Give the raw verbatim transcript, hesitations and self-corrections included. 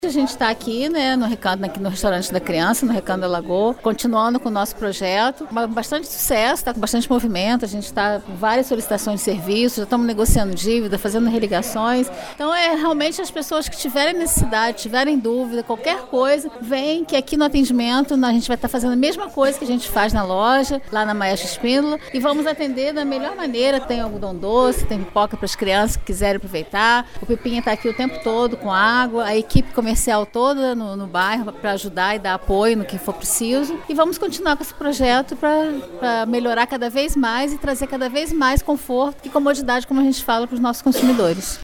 A gente está aqui, né, no Recanto, aqui no Restaurante da Criança, no Recanto da Lagoa, continuando com o nosso projeto. Bastante sucesso, está com bastante movimento, a gente está com várias solicitações de serviços, já estamos negociando dívida, fazendo religações. Então, é realmente as pessoas que tiverem necessidade, tiverem dúvida, qualquer coisa, vem que aqui no atendimento a gente vai estar fazendo a mesma coisa que a gente faz na loja, lá na Maestro Espíndola, e vamos atender da melhor maneira. Tem algodão doce, tem pipoca para as crianças que quiserem aproveitar. O Pepinha está aqui o tempo todo com água, a equipe comercial comercial toda no, no bairro para ajudar e dar apoio no que for preciso. E vamos continuar com esse projeto para melhorar cada vez mais e trazer cada vez mais conforto e comodidade, como a gente fala, para os nossos consumidores.